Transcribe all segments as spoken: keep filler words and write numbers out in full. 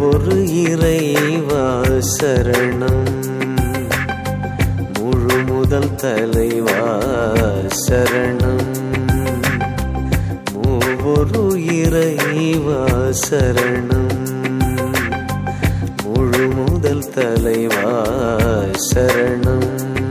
மூவொரு இறைவா சரணம், முழு முதல் தலைவா சரணம். மூவொரு இறைவா சரணம், முழு முதல் தலைவா சரணம்.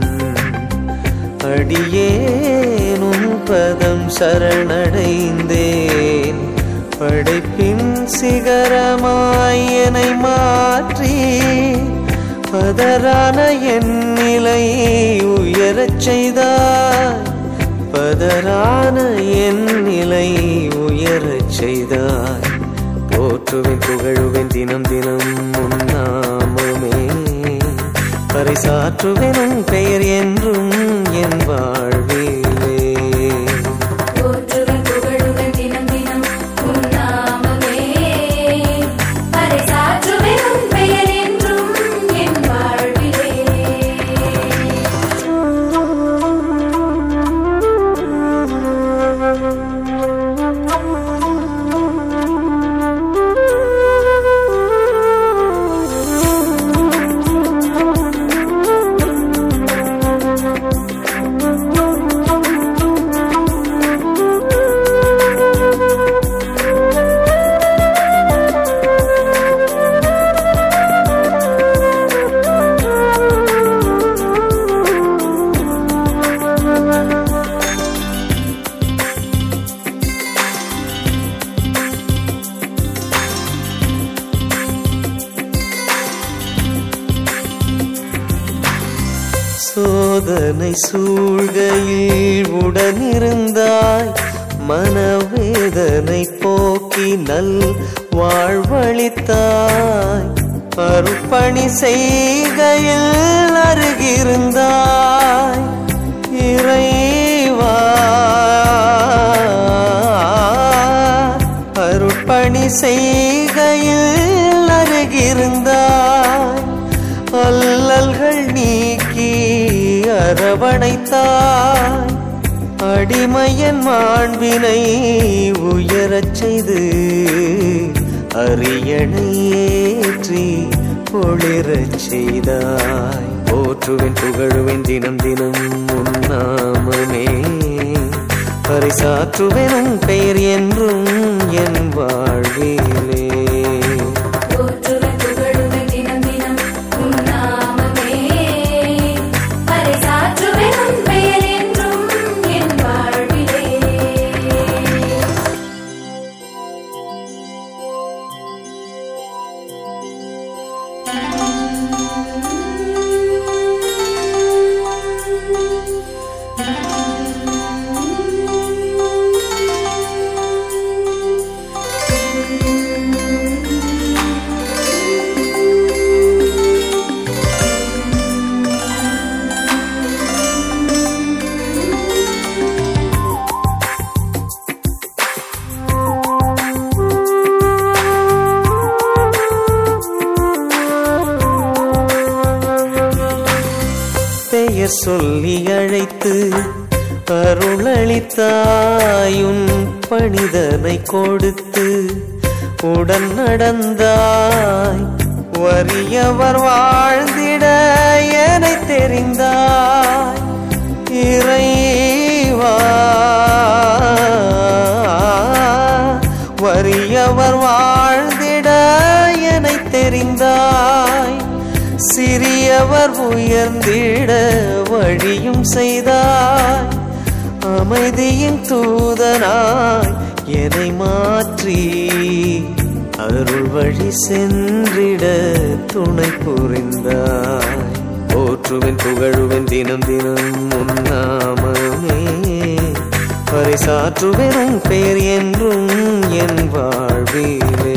அடியேனும் பதம் சரணடைந்தேன், படைப்பின் சிகரமாய் என்னை மாற்றி பதரான என் நிலை உயரச் செய்தாய். பதரான என் நிலை உயரச் செய்தாய். போற்றுவேன் புகழுவேன் தினம் தினம் உன் நாமமே, பறைசாற்றுவேன் உன் பெயர் என்றும் என் வாழ்விலே. போற்றுவேன் புகழுவேன் தினம் தினம் உன் நாமமே, பறைசாற்றுவேன் உன் பெயர் என்றும் என் வாழ்விலே. சோதனை சூழ்கையில் உடனிருந்தாய், மனவேதனை போக்கி நல் வாழ்வளித்தாய். அருப்பணி செய்கையில் அருகிருந்தாய் இறைவா. அருப்பணி செய்கையில் அருகிருந்தாய். அல்லல்கள் நீக்கி அரவணைத்தாய். அடிமையன் மாண்பினை உயரச் செய்து அரியணை ஏற்றி ஒளிரச் செய்தாய். போற்றுவேன் புகழுவேன் தினம் தினம் உன் நாமமே, பறைசாற்றுவேன் உன் பெயர் என்றும் என் வாழ்விலே. பெயர் சொல்லி அழைத்து அருளளித்தாயுன் பணிதனை கொடுத்து உடன் நடந்தாய். வறியவர் வாழ்ந்திட எனை தெரிந்தாய் இறைவா. வறியவர் வாழ்ந்திட எனை தெரிந்தாய். சிறியவர் உயர்ந்திட வழியும் செய்தாய். அமைதியின் தூதனாய் என்னை மாற்றி அருள் வழி சென்றிட துணை புரிந்தாய். போற்றுவேன் புகழுவேன் தினம் தினம் உன் நாமமே, பறைசாற்றுவேன் உன் பெயர் என்றும் என் வாழ்விலே.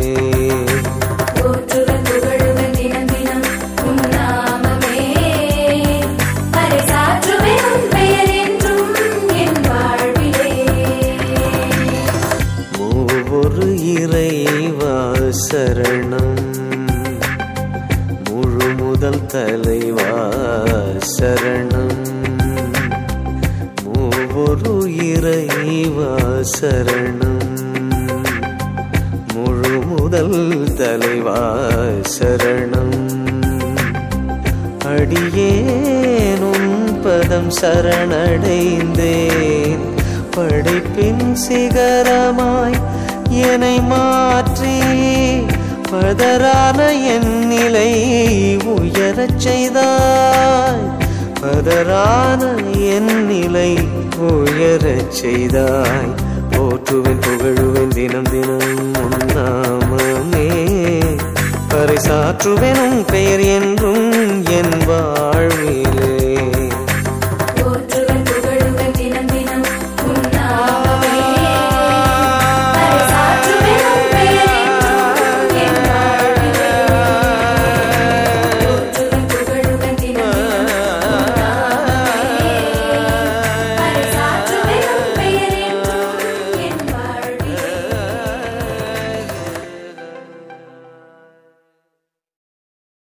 இறைவா சரணம், முழு முதல் தலைவா சரணம். மூவொரு இறைவா சரணம், முழு முதல் முதல் தலைவா சரணம். அடியேனும் பதம் சரணடைந்தேன். படைப்பின் சிகரமாய் என்னை மாற்றி பதரான என் நிலை உயரச் செய்தாய். பதரான என் நிலை உயரச் செய்தாய். போற்றுவேன் புகழுவேன் தினம் தினம் உன்னாமமே. பறைசாற்றுவேன் உன் பெயர் என்றும் என்